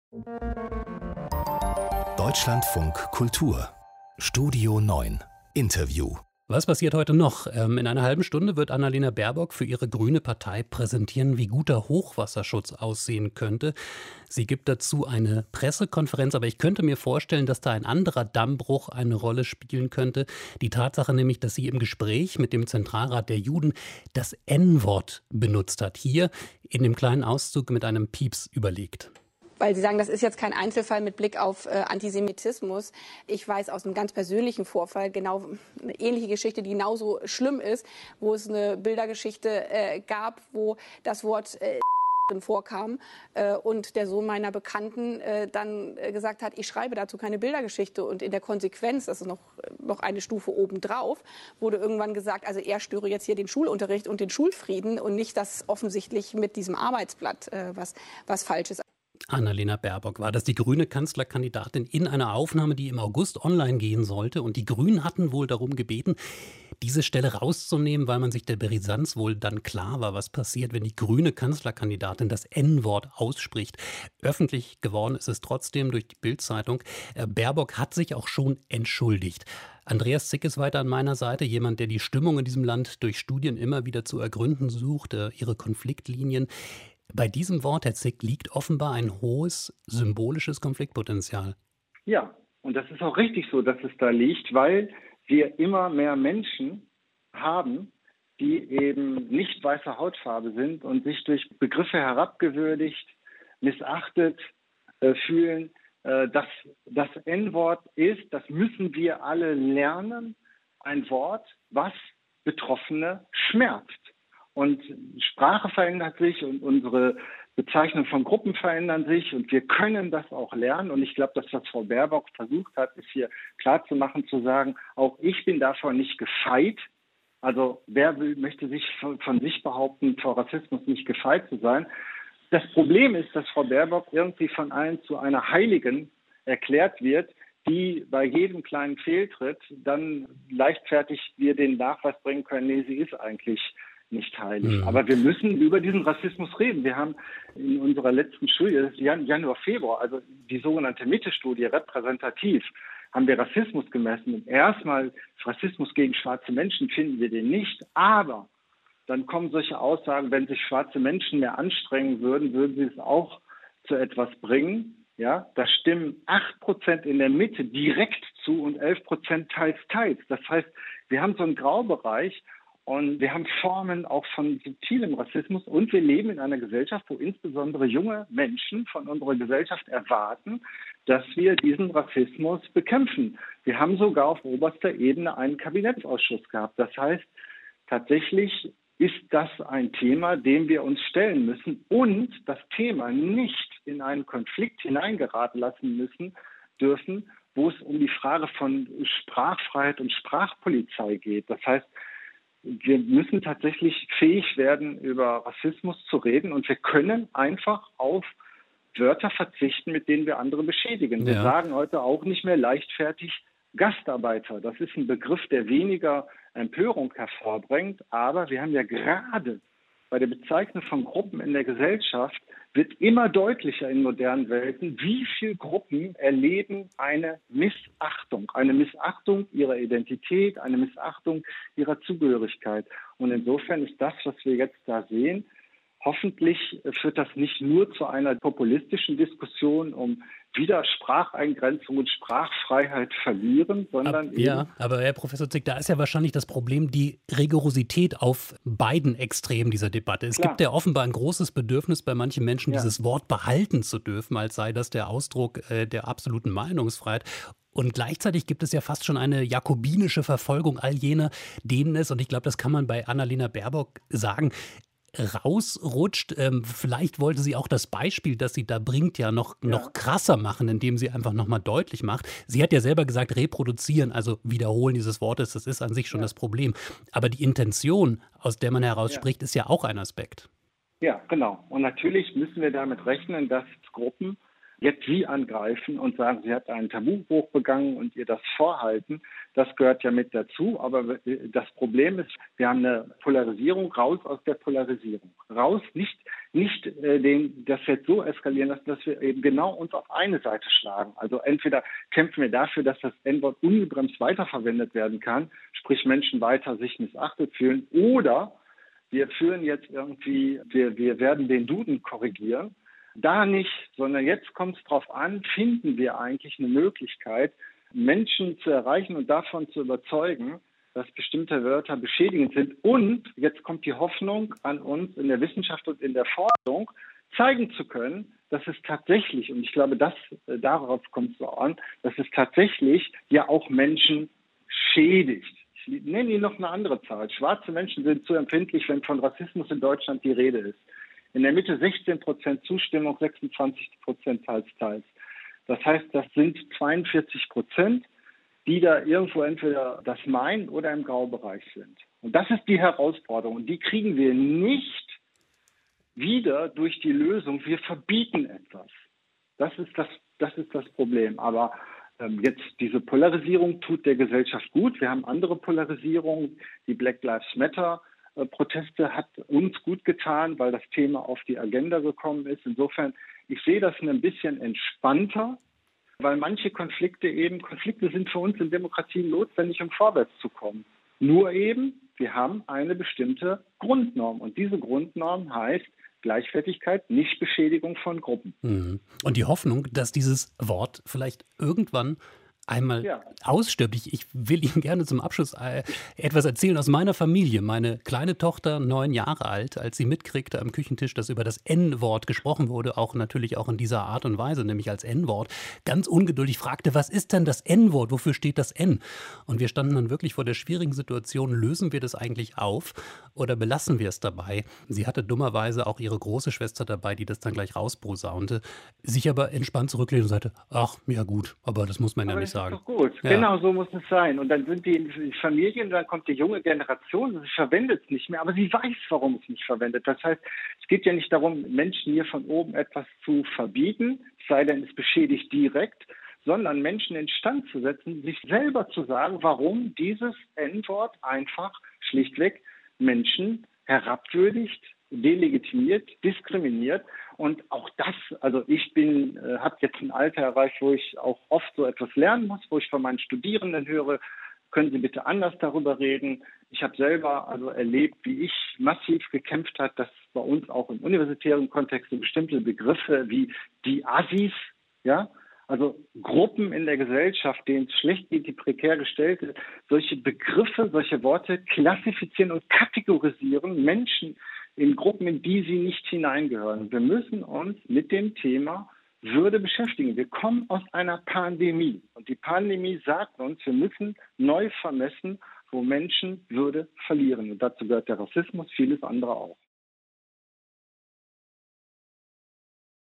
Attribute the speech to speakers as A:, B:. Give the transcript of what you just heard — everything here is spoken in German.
A: Deutschlandfunk Kultur Studio 9 Interview.
B: Was passiert heute noch? In einer halben Stunde wird Annalena Baerbock für ihre grüne Partei präsentieren, wie guter Hochwasserschutz aussehen könnte. Sie gibt dazu eine Pressekonferenz, aber ich könnte mir vorstellen, dass da ein anderer Dammbruch eine Rolle spielen könnte. Die Tatsache nämlich, dass sie im Gespräch mit dem Zentralrat der Juden das N-Wort benutzt hat. Hier in dem kleinen Auszug mit einem Pieps überlegt.
C: Weil Sie sagen, das ist jetzt kein Einzelfall mit Blick auf Antisemitismus. Ich weiß aus einem ganz persönlichen Vorfall genau eine ähnliche Geschichte, die genauso schlimm ist, wo es eine Bildergeschichte gab, wo das Wort drin vorkam und der Sohn meiner Bekannten dann gesagt hat, ich schreibe dazu keine Bildergeschichte. Und in der Konsequenz, das ist noch eine Stufe obendrauf, wurde irgendwann gesagt, also er störe jetzt hier den Schulunterricht und den Schulfrieden und nicht das offensichtlich mit diesem Arbeitsblatt, was falsch ist.
B: Annalena Baerbock war das, die grüne Kanzlerkandidatin in einer Aufnahme, die im August online gehen sollte. Und die Grünen hatten wohl darum gebeten, diese Stelle rauszunehmen, weil man sich der Brisanz wohl dann klar war, was passiert, wenn die grüne Kanzlerkandidatin das N-Wort ausspricht. Öffentlich geworden ist es trotzdem durch die Bild-Zeitung. Baerbock hat sich auch schon entschuldigt. Andreas Zick ist weiter an meiner Seite, jemand, der die Stimmung in diesem Land durch Studien immer wieder zu ergründen sucht, ihre Konfliktlinien. Bei diesem Wort, Herr Zick, liegt offenbar ein hohes symbolisches Konfliktpotenzial.
D: Ja, und das ist auch richtig so, dass es da liegt, weil wir immer mehr Menschen haben, die eben nicht weißer Hautfarbe sind und sich durch Begriffe herabgewürdigt, missachtet fühlen. Das N-Wort ist, das müssen wir alle lernen, ein Wort, was Betroffene schmerzt. Und Sprache verändert sich und unsere Bezeichnung von Gruppen verändern sich und wir können das auch lernen. Und ich glaube, das, was Frau Baerbock versucht hat, ist hier klarzumachen, zu sagen, auch ich bin davon nicht gefeit. Also möchte sich von sich behaupten, vor Rassismus nicht gefeit zu sein. Das Problem ist, dass Frau Baerbock irgendwie von allen zu einer Heiligen erklärt wird, die bei jedem kleinen Fehltritt dann leichtfertig wir den Nachweis bringen können, nee, sie ist eigentlich nicht heilig. Aber wir müssen über diesen Rassismus reden. Wir haben in unserer letzten Studie, das ist Januar, Februar, also die sogenannte Mitte-Studie, repräsentativ, haben wir Rassismus gemessen. Und erstmal Rassismus gegen schwarze Menschen finden wir den nicht. Aber dann kommen solche Aussagen, wenn sich schwarze Menschen mehr anstrengen würden, würden sie es auch zu etwas bringen. Ja, da stimmen 8% in der Mitte direkt zu und 11% teils, teils. Das heißt, wir haben so einen Graubereich, und wir haben Formen auch von subtilem Rassismus und wir leben in einer Gesellschaft, wo insbesondere junge Menschen von unserer Gesellschaft erwarten, dass wir diesen Rassismus bekämpfen. Wir haben sogar auf oberster Ebene einen Kabinettsausschuss gehabt. Das heißt, tatsächlich ist das ein Thema, dem wir uns stellen müssen und das Thema nicht in einen Konflikt hineingeraten lassen dürfen, wo es um die Frage von Sprachfreiheit und Sprachpolizei geht. Das heißt, wir müssen tatsächlich fähig werden, über Rassismus zu reden und wir können einfach auf Wörter verzichten, mit denen wir andere beschädigen. Wir sagen heute auch nicht mehr leichtfertig Gastarbeiter. Das ist ein Begriff, der weniger Empörung hervorbringt, aber wir haben ja gerade bei der Bezeichnung von Gruppen in der Gesellschaft wird immer deutlicher in modernen Welten, wie viele Gruppen erleben eine Missachtung ihrer Identität, eine Missachtung ihrer Zugehörigkeit. Und insofern ist das, was wir jetzt da sehen, hoffentlich führt das nicht nur zu einer populistischen Diskussion um wieder Spracheingrenzung und Sprachfreiheit verlieren, sondern
B: aber Herr Professor Zick, da ist ja wahrscheinlich das Problem die Rigorosität auf beiden Extremen dieser Debatte. Es gibt ja offenbar ein großes Bedürfnis bei manchen Menschen, dieses Wort behalten zu dürfen, als sei das der Ausdruck der absoluten Meinungsfreiheit. Und gleichzeitig gibt es ja fast schon eine jakobinische Verfolgung all jener, denen es, und ich glaube, das kann man bei Annalena Baerbock sagen, rausrutscht. Vielleicht wollte sie auch das Beispiel, das sie da bringt, noch krasser machen, indem sie einfach nochmal deutlich macht. Sie hat ja selber gesagt, reproduzieren, also wiederholen dieses Wortes, das ist an sich schon das Problem. Aber die Intention, aus der man herausspricht, ist ja auch ein Aspekt.
D: Ja, genau. Und natürlich müssen wir damit rechnen, dass Gruppen jetzt Sie angreifen und sagen, sie hat einen Tabubruch begangen und ihr das vorhalten, das gehört ja mit dazu. Aber das Problem ist, wir haben eine Polarisierung, raus aus der Polarisierung. Raus, nicht das jetzt so eskalieren lassen, dass wir eben genau uns auf eine Seite schlagen. Also entweder kämpfen wir dafür, dass das N-Wort ungebremst weiterverwendet werden kann, sprich Menschen weiter sich missachtet fühlen, oder wir führen jetzt irgendwie, wir werden den Duden korrigieren. Da nicht, sondern jetzt kommt es darauf an, finden wir eigentlich eine Möglichkeit, Menschen zu erreichen und davon zu überzeugen, dass bestimmte Wörter beschädigend sind. Und jetzt kommt die Hoffnung an uns in der Wissenschaft und in der Forschung, zeigen zu können, dass es tatsächlich, und ich glaube, darauf kommt es so an, dass es tatsächlich ja auch Menschen schädigt. Ich nenne Ihnen noch eine andere Zahl. Schwarze Menschen sind zu empfindlich, wenn von Rassismus in Deutschland die Rede ist. In der Mitte 16% Zustimmung, 26% teils. Das heißt, das sind 42%, die da irgendwo entweder das meinen oder im Graubereich sind. Und das ist die Herausforderung. Und die kriegen wir nicht wieder durch die Lösung. Wir verbieten etwas. Das ist das Problem. Aber jetzt diese Polarisierung tut der Gesellschaft gut. Wir haben andere Polarisierungen. Die Black Lives Matter Proteste hat uns gut getan, weil das Thema auf die Agenda gekommen ist. Insofern, ich sehe das ein bisschen entspannter, weil manche Konflikte sind für uns in Demokratien notwendig, um vorwärts zu kommen. Nur eben, wir haben eine bestimmte Grundnorm. Und diese Grundnorm heißt Gleichwertigkeit, Nichtbeschädigung von Gruppen.
B: Und die Hoffnung, dass dieses Wort vielleicht irgendwann einmal ausstirbt. Ich will Ihnen gerne zum Abschluss etwas erzählen aus meiner Familie. Meine kleine Tochter, 9 Jahre alt, als sie mitkriegte am Küchentisch, dass über das N-Wort gesprochen wurde, natürlich auch in dieser Art und Weise, nämlich als N-Wort, ganz ungeduldig fragte, was ist denn das N-Wort? Wofür steht das N? Und wir standen dann wirklich vor der schwierigen Situation, lösen wir das eigentlich auf oder belassen wir es dabei? Sie hatte dummerweise auch ihre große Schwester dabei, die das dann gleich rausposaunte, sich aber entspannt zurücklehnen und sagte, ach, ja gut, aber das muss man ja nicht sagen.
D: Das ist doch gut. Ja. Genau so muss es sein. Und dann sind die Familien, dann kommt die junge Generation, sie verwendet es nicht mehr, aber sie weiß, warum es nicht verwendet. Das heißt, es geht ja nicht darum, Menschen hier von oben etwas zu verbieten, es sei denn, es beschädigt direkt, sondern Menschen in Stand zu setzen, sich selber zu sagen, warum dieses N-Wort einfach schlichtweg Menschen herabwürdigt, delegitimiert, diskriminiert. Und auch das, also ich habe jetzt ein Alter erreicht, wo ich auch oft so etwas lernen muss, wo ich von meinen Studierenden höre, können Sie bitte anders darüber reden. Ich habe selber erlebt, wie ich massiv gekämpft habe, dass bei uns auch im universitären Kontext so bestimmte Begriffe wie die Assis, also Gruppen in der Gesellschaft, denen es schlecht geht, die prekär gestellt sind, solche Begriffe, solche Worte klassifizieren und kategorisieren Menschen in Gruppen, in die sie nicht hineingehören. Wir müssen uns mit dem Thema Würde beschäftigen. Wir kommen aus einer Pandemie. Und die Pandemie sagt uns, wir müssen neu vermessen, wo Menschen Würde verlieren. Und dazu gehört der Rassismus, vieles andere auch.